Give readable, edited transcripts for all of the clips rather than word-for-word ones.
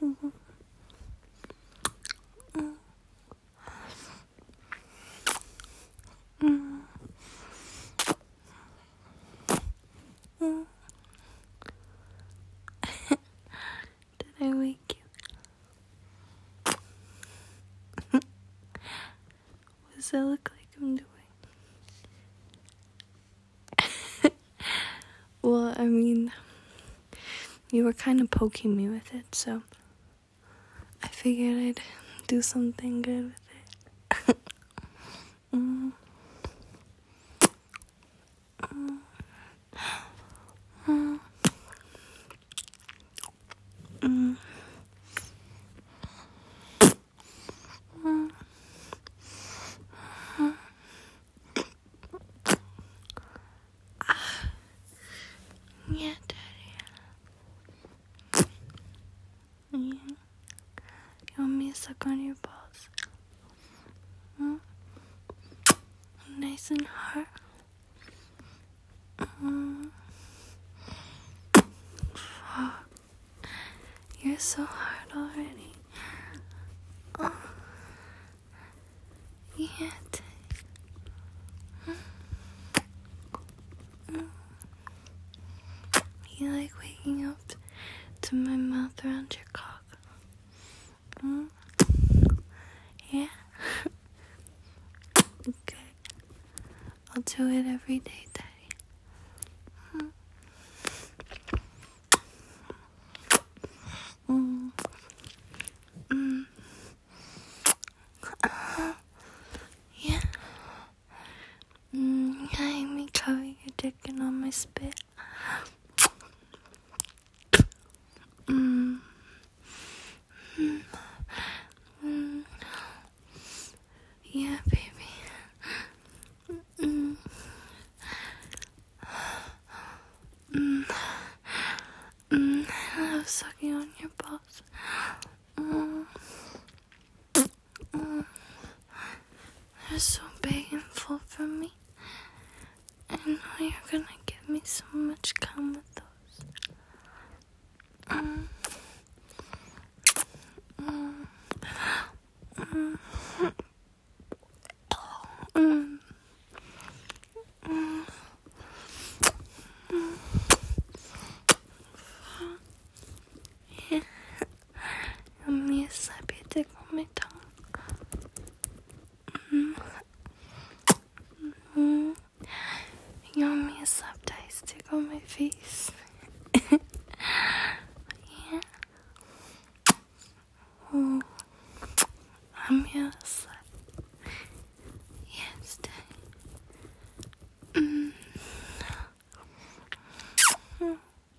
Mm. Mm. Mm. Did I wake you? What does that look like I'm doing? Well, I mean, you were kind of poking me with it, so I figured I'd do something good with it. Mm. Mm. Mm. Mm. Mm. Yeah, Daddy. Yeah. You want me to suck on your balls? Mm? Nice and hard. Mm. Fuck. You're so hard already. Oh. Yeah, Daddy. Mm. You like waking up to my mouth around your cock? Mm? Yeah? Okay. I'll do it every day, Daddy. Mm. Mm. Yeah. Yeah, me cover your dick and on my spit. Mm. Mm. Mm. Yeah, baby. Mm. Mm. Mm. I love sucking on your balls. Mm. Mm. They're so big and full for me. I know you're gonna give me so much cum with those. Mm. Mm. Mm. Mm. Mm. Yeah. You want me to slap your dick on my tongue? Mm. Mm. You want me to slap Dice dick on my face? Yeah. Oh. I'm here to slap. Yes, Daddy. Mm. Mm.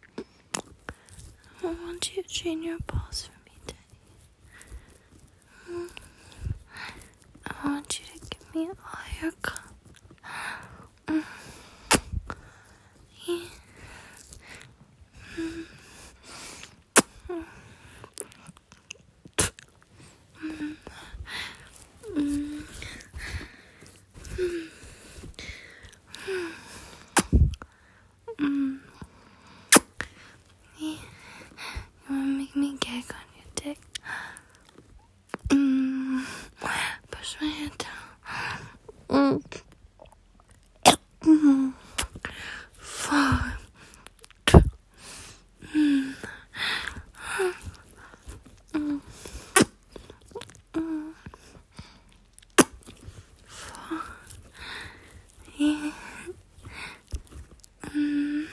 I want you to train your balls for me, Daddy. Mm. I want you to give me all your cum. Mm. Yeah. Mm. Mm. Mm. Mm. Mm. Yeah. You wanna make me gag on your dick? Mm. Push my head down. Mm. Mm. Fuck. Mm. Mm. Mm. Fuck. Yeah. Mm.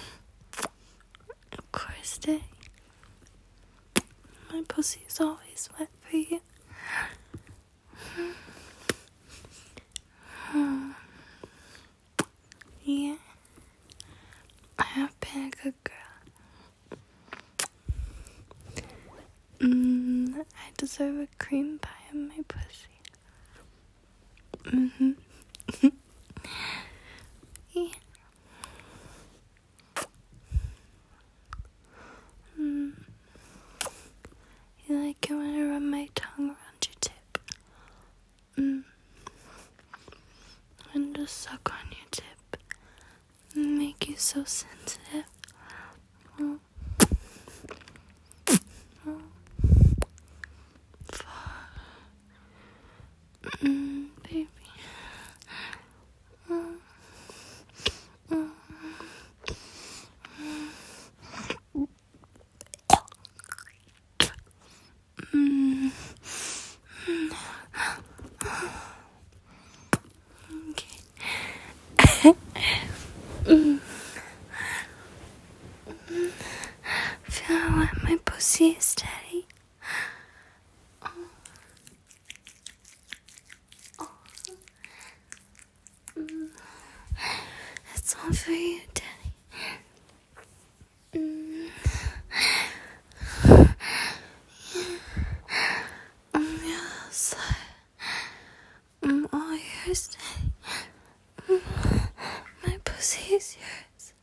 Of course, Daddy. My pussy's always wet for you. Mm. Yeah. I have been a good girl. I deserve a cream pie in my pussy. Mm-hmm. Yeah. Mm. You like it when I run my tongue around your tip? Mm. And just suck on your tip and make you so sensitive. Mm. Mm. know what my pussy is, Daddy? It's all for you, Daddy. Yes. All yours, Daddy. My pussy is yours.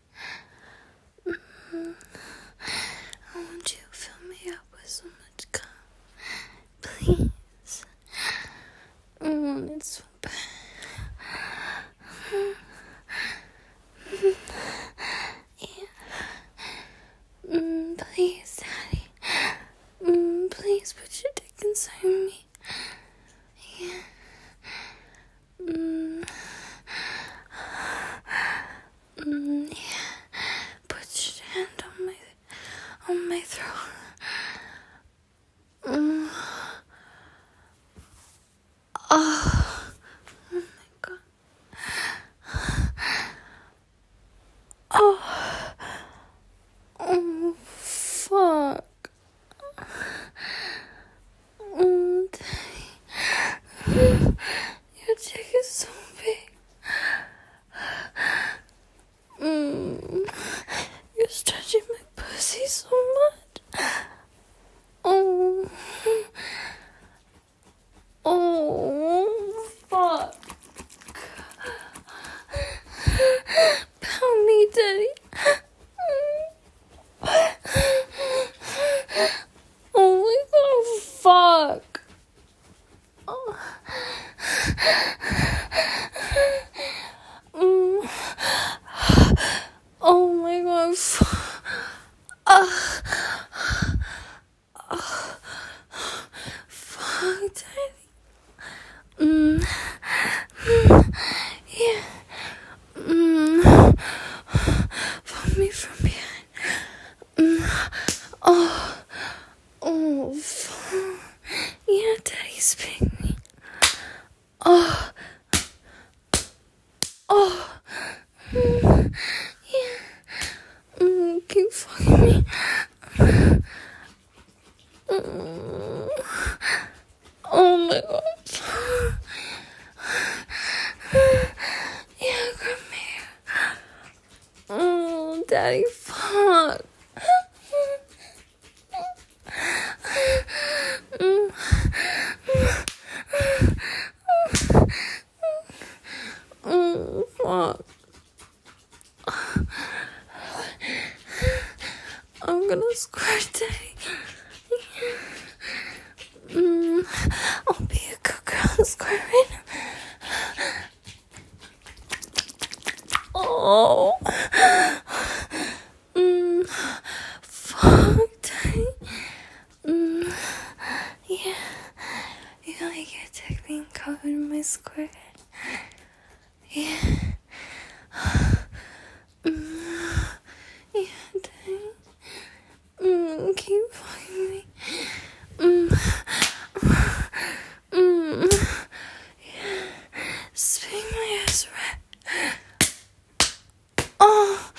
I want you to fill me up with so much cum. Please. I want it so bad. Please, Daddy. Please put your dick inside me. Yeah. Yeah. Put your hand on my throat. Oh my God. Oh, fuck. Daddy. Your dick is so big. You're stretching my pussy so much. Oh, fuck. Pound me, Daddy. Oh my God, fuck. Oh my God, fuck, Daddy. Yeah. Fuck me from behind. Oh, fuck. Yeah, Daddy, spank me. Yeah. Keep fucking me. Oh my God. Yeah, come here. Daddy, fuck. Fuck. I'm gonna squirt, Daddy. I'll be a good girl and squirt right now. Oh. Fuck, Daddy. Yeah. You like your dick being covered in my squirt? Yeah. Yeah, Daddy. Keep fucking me. Yeah. Spin my ass right. Oh.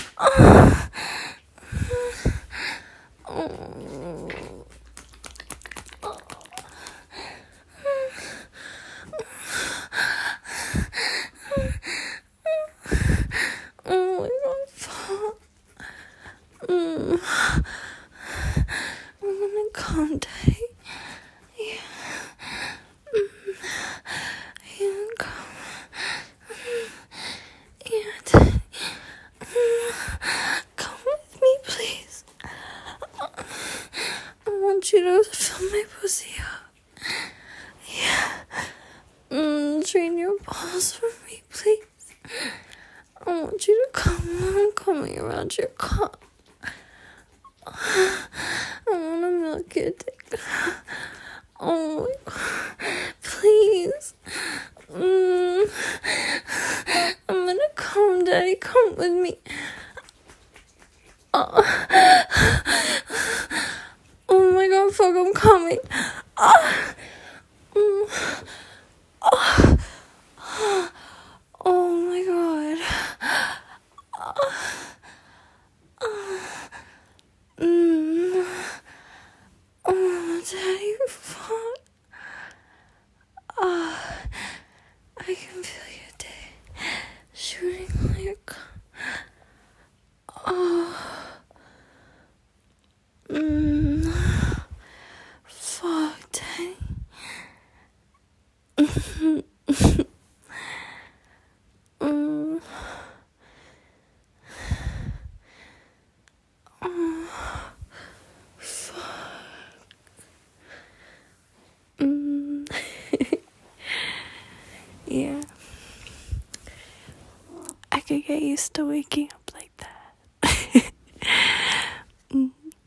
Oh my God, fuck. I'm gonna come, Daddy. Yeah. Yeah, come. Yeah, Daddy. Come with me, please. I want you to fill my pussy up. Yeah. Drain your balls for me, please. I want you to come. I'm coming around your cock. I want to milk your dick. Oh my God. Please. I'm gonna come, Daddy. Come with me. Oh my God, fuck, I'm coming. Oh my God. Yeah. I could get used to waking up